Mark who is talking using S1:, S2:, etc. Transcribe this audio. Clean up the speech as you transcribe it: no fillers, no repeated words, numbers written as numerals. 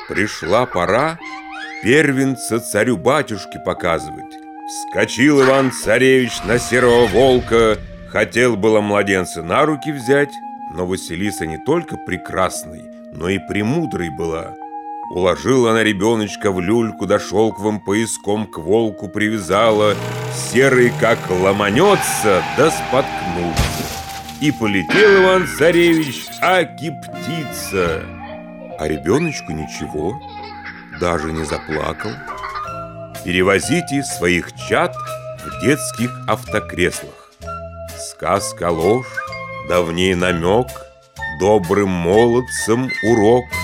S1: Пришла пора первенца царю-батюшке показывать. Вскочил Иван-царевич на серого волка, хотел было младенца на руки взять, но Василиса не только прекрасной, но и премудрой была. Уложила она ребеночка в люльку, да шелковым пояском к волку привязала, серый как ломанется, да споткнулся. И полетел Иван-царевич, аки птица. А ребеночку ничего, даже не заплакал. Перевозите своих чад в детских автокреслах. Сказка ложь, давней намек, добрым молодцам урок.